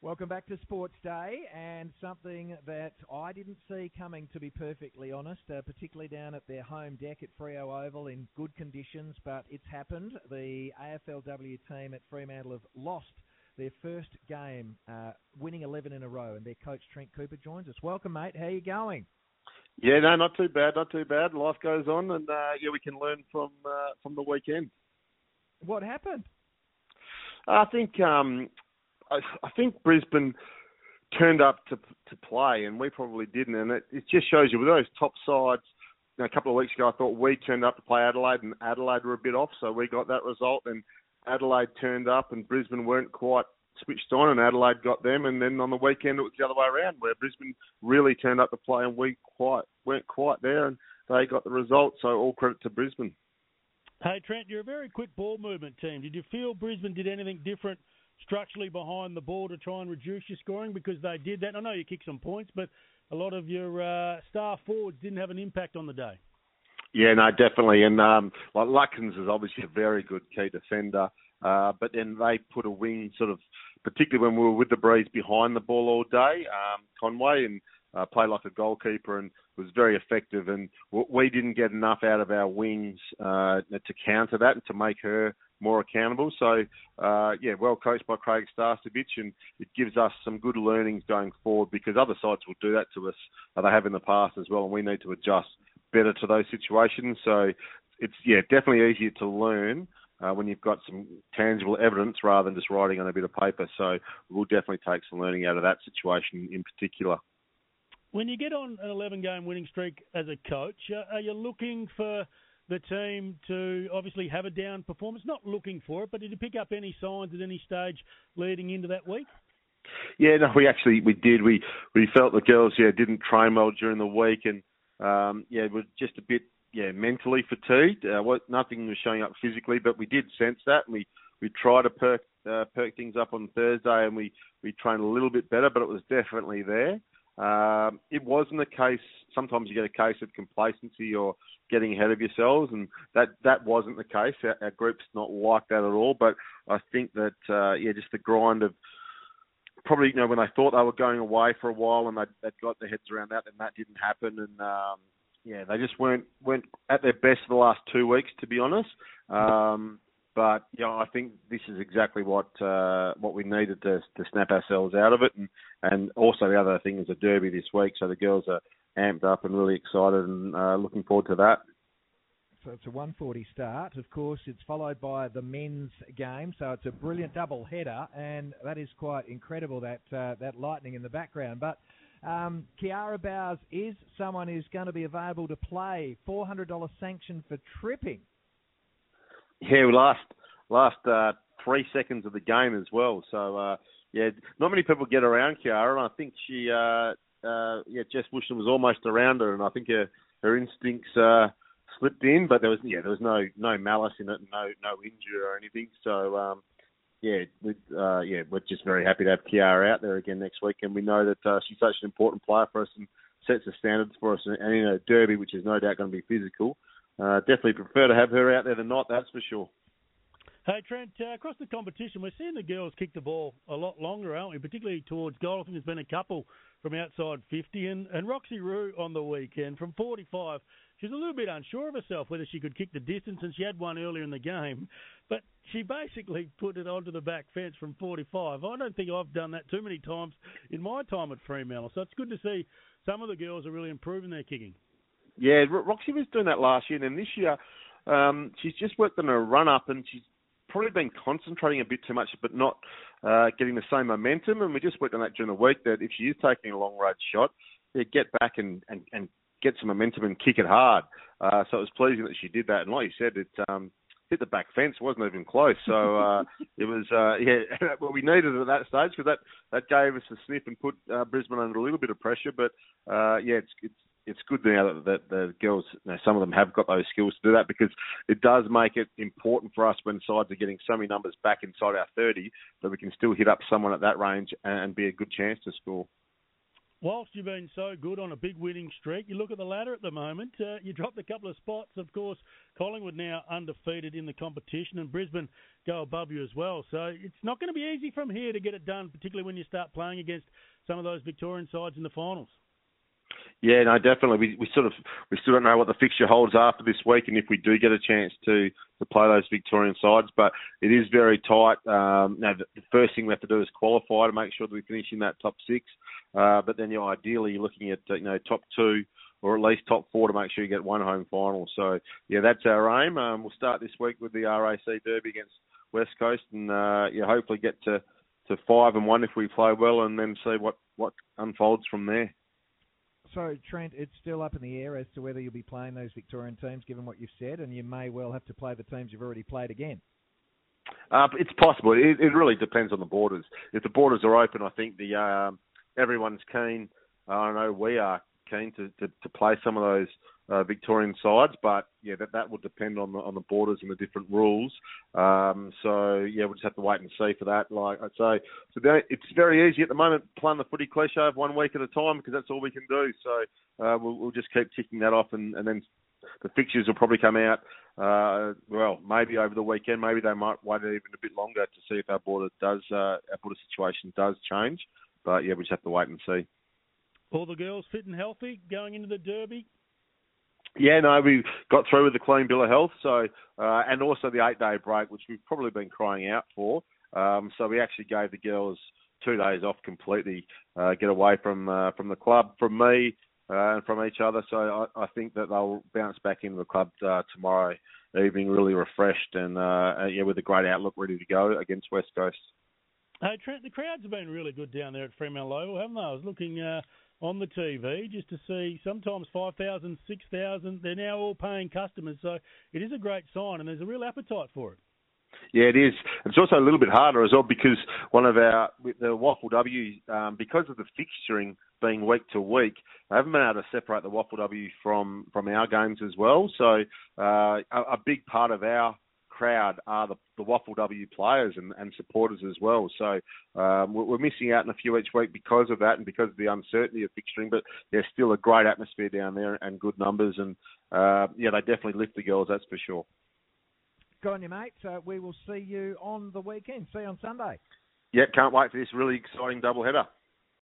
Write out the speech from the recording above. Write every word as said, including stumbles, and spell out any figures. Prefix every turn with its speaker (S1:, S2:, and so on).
S1: Welcome back to Sports Day, and something that I didn't see coming, to be perfectly honest, uh, particularly down at their home deck at Freo Oval in good conditions, but it's happened. The A F L W team at Fremantle have lost their first game, uh, winning eleven in a row, and their coach Trent Cooper joins us. Welcome, mate. How are you going?
S2: Yeah, no, not too bad, not too bad. Life goes on, and uh, yeah, we can learn from uh, from the weekend.
S1: What happened?
S2: I think um, I, I think Brisbane turned up to to play, and we probably didn't. And it, it just shows you with those top sides. You know, a couple of weeks ago, I thought we turned up to play Adelaide, and Adelaide were a bit off, so we got that result. And Adelaide turned up, and Brisbane weren't quite switched on, and Adelaide got them. And then on the weekend, it was the other way around, where Brisbane really turned up to play, and we quite weren't quite there, and they got the result. So all credit to Brisbane.
S3: Hey, Trent, you're a very quick ball movement team. Did you feel Brisbane did anything different structurally behind the ball to try and reduce your scoring? Because they did that. I know you kicked some points, but a lot of your uh, star forwards didn't have an impact on the day.
S2: Yeah, no, definitely. And um, like Lutkins is obviously a very good key defender, uh, but then they put a wing sort of, particularly when we were with the Breeze behind the ball all day, um, Conway, and uh, played like a goalkeeper and was very effective. And we didn't get enough out of our wings uh, to counter that and to make her more accountable. So, uh, yeah, well coached by Craig Starcevich, and it gives us some good learnings going forward, because other sides will do that to us, uh, they have in the past as well, and we need to adjust better to those situations. So it's, yeah, definitely easier to learn uh, when you've got some tangible evidence rather than just writing on a bit of paper. So we'll definitely take some learning out of that situation in particular.
S3: When you get on an eleven-game winning streak as a coach, uh, are you looking for the team to obviously have a down performance? Not looking for it, but did you pick up any signs at any stage leading into that week?
S2: Yeah, no, we actually we did. We we felt the girls yeah didn't train well during the week, and um, yeah were just a bit yeah mentally fatigued. Uh, what nothing was showing up physically, but we did sense that, and we we tried to perk uh, perk things up on Thursday, and we we trained a little bit better, but it was definitely there. Um, it wasn't a case, sometimes you get a case of complacency or getting ahead of yourselves, and that, that wasn't the case. Our, our group's not like that at all, but I think that, uh, yeah, just the grind of probably, you know, when they thought they were going away for a while and they'd, they'd got their heads around that, and that didn't happen, and, um, yeah, they just weren't, weren't at their best for the last two weeks, to be honest. Um, But yeah, I think this is exactly what uh, what we needed to to snap ourselves out of it, and, and also the other thing is a derby this week, so the girls are amped up and really excited and uh, looking forward to that.
S1: So it's a one forty start. Of course, it's followed by the men's game, so it's a brilliant double header, and that is quite incredible, that uh, that lightning in the background. But um, Kiara Bowes is someone who's going to be available to play. four hundred dollars sanction for tripping.
S2: Yeah, last last uh, three seconds of the game as well. So uh, yeah, not many people get around Kiara, and I think she, uh, uh, yeah, Jess Bushman was almost around her, and I think her her instincts uh, slipped in, but there was yeah there was no no malice in it, no no injury or anything. So um, yeah, we, uh, yeah, we're just very happy to have Kiara out there again next week, and we know that uh, she's such an important player for us and sets the standards for us. And in a derby, which is no doubt going to be physical, Uh, definitely prefer to have her out there than not, that's for sure.
S3: Hey, Trent, uh, across the competition, we're seeing the girls kick the ball a lot longer, aren't we? Particularly towards goal. I think there's been a couple from outside fifty. And, and Roxy Rue on the weekend from forty-five, she was a little bit unsure of herself whether she could kick the distance, and she had one earlier in the game. But she basically put it onto the back fence from forty-five. I don't think I've done that too many times in my time at Fremantle. So it's good to see some of the girls are really improving their kicking.
S2: Yeah, Roxy was doing that last year, and then this year um, she's just worked on her run-up, and she's probably been concentrating a bit too much, but not uh, getting the same momentum. And we just worked on that during the week, that if she is taking a long-range shot, yeah, get back and, and, and get some momentum and kick it hard. Uh, so it was pleasing that she did that. And like you said, it um, hit the back fence, wasn't even close. So uh, it was, uh, yeah, what we needed at that stage, because that, that gave us a sniff and put uh, Brisbane under a little bit of pressure. But uh, yeah, it's, it's It's good now that, that the girls, you know, some of them have got those skills to do that, because it does make it important for us when sides are getting so many numbers back inside our thirty that we can still hit up someone at that range and, and be a good chance to score.
S3: Whilst you've been so good on a big winning streak, you look at the ladder at the moment, uh, you dropped a couple of spots. Of course, Collingwood now undefeated in the competition, and Brisbane go above you as well. So it's not going to be easy from here to get it done, particularly when you start playing against some of those Victorian sides in the finals.
S2: Yeah, no, definitely. We we sort of we still don't know what the fixture holds after this week, and if we do get a chance to, to play those Victorian sides, but it is very tight. Um, now, the, the first thing we have to do is qualify to make sure that we finish in that top six. Uh, but then, you know, ideally, you're looking at you know top two or at least top four to make sure you get one home final. So yeah, that's our aim. Um, we'll start this week with the R A C Derby against West Coast, and uh, yeah, hopefully get to, to five and one if we play well, and then see what, what unfolds from there.
S1: So, Trent, it's still up in the air as to whether you'll be playing those Victorian teams, given what you've said, and you may well have to play the teams you've already played again.
S2: Uh, it's possible. It, it really depends on the borders. If the borders are open, I think the um, everyone's keen. I know we are keen to, to, to play some of those uh, Victorian sides, but yeah, that that will depend on the on the borders and the different rules. Um, so yeah, we'll just have to wait and see for that. Like I say, so that, it's very easy at the moment playing the footy cliche of one week at a time because that's all we can do. So uh, we'll, we'll just keep ticking that off, and, and then the fixtures will probably come out. Uh, well, maybe over the weekend. Maybe they might wait even a bit longer to see if our border does uh, our border situation does change. But yeah, we just have to wait and see.
S3: All the girls fit and healthy going into the Derby?
S2: Yeah, no, we got through with a clean bill of health, so uh, and also the eight-day break, which we've probably been crying out for. Um, so we actually gave the girls two days off completely, uh, get away from uh, from the club, from me, uh, and from each other. So I, I think that they'll bounce back into the club uh, tomorrow evening, really refreshed and uh, yeah, with a great outlook, ready to go against West Coast.
S3: Hey, Trent, the crowds have been really good down there at Fremantle Oval, haven't they? I was looking uh, on the T V just to see sometimes five thousand, six thousand. They're now all paying customers, so it is a great sign, and there's a real appetite for it.
S2: Yeah, it is. It's also a little bit harder as well because one of our, the Waffle W, um, because of the fixturing being week to week, they haven't been able to separate the Waffle W from, from our games as well. So uh, a, a big part of our crowd are the, the Waffle W players and, and supporters as well. So um, we're, we're missing out in a few each week because of that and because of the uncertainty of fixturing, but there's still a great atmosphere down there and good numbers. And uh, yeah, they definitely lift the girls, that's for sure.
S1: Good on you, mate. Uh, we will see you on the weekend. See you on Sunday.
S2: Yeah, can't wait for this really exciting doubleheader.